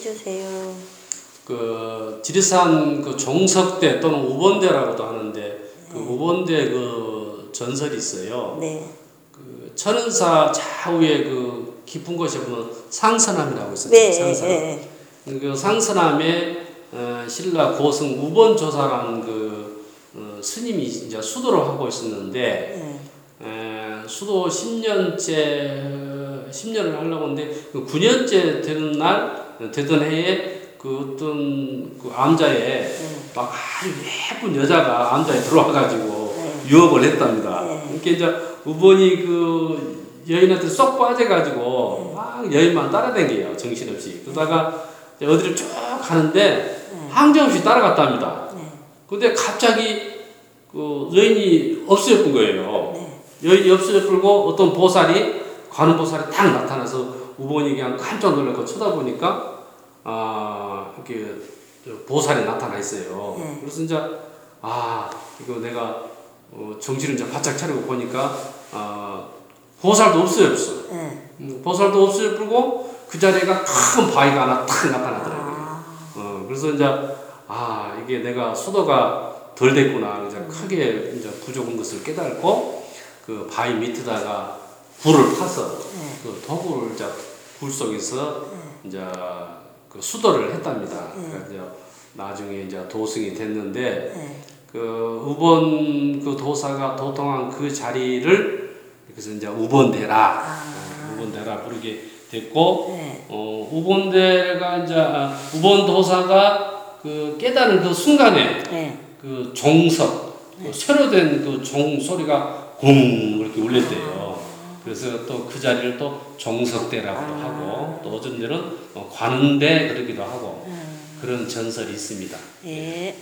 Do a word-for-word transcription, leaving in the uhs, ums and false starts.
해주세요. 그 지리산 그 종석대 또는 우본대라고도 하는데 그 네. 우본대 그 전설이 있어요. 네. 그 천은사 좌우에 그 깊은 곳에 보면 상서남이라고 있어요. 네. 상서남. 네. 그 상서남에 어, 신라 고승 우본조사라는 그 어, 스님이 이제 수도를 하고 있었는데 네. 에, 수도 십 년째 십 년을 하려고 하는데 그 구 년째 되는 날 되던 해에 그 어떤 그 암자에 네. 막 아주 예쁜 여자가 암자에 들어와가지고 네. 유혹을 했답니다. 네. 그러니까 이제 우본이 그 여인한테 쏙 빠져가지고 네. 막 여인만 따라다녀요, 정신없이. 그러다가 어디를 쭉 가는데 네. 항정없이 따라갔답니다. 네. 근데 갑자기 그 여인이 없어졌던 거예요. 네. 여인이 없어졌고 어떤 보살이 관음 보살이 딱 나타나서 우본이 그냥 깜짝 놀라고 쳐다보니까 아 이렇게 보살이 나타나 있어요. 네. 그래서 이제 아 이거 내가 어, 정신을 이제 바짝 차리고 보니까 아 보살도 없어요, 없어. 네. 음, 보살도 없어요, 그리고 그 자리에가 큰 바위가 하나 탁 나타나더라고요. 아. 어 그래서 이제 아 이게 내가 수도가 덜 됐구나. 이제 크게 이제 부족한 것을 깨달고 그 바위 밑에다가 불을 타서 네. 그 도구를 이제 불 속에서 네. 이제 그 수도를 했답니다. 네. 그래서 이제 나중에 이제 도승이 됐는데 네. 그 우본 그 도사가 도통한 그 자리를 그래서 이제 우본대라 아. 우본대라 부르게 됐고 네. 어 우본대가 이제 아, 우본 도사가 그 깨달은 그 순간에 네. 그 종석 그 새로 된 그 종 소리가 쿵 이렇게 울렸대요. 그래서 또 그 자리를 또 종석대라고도 아. 하고 또 어떤 데는 관음대 그러기도 하고 음. 그런 전설이 있습니다. 네.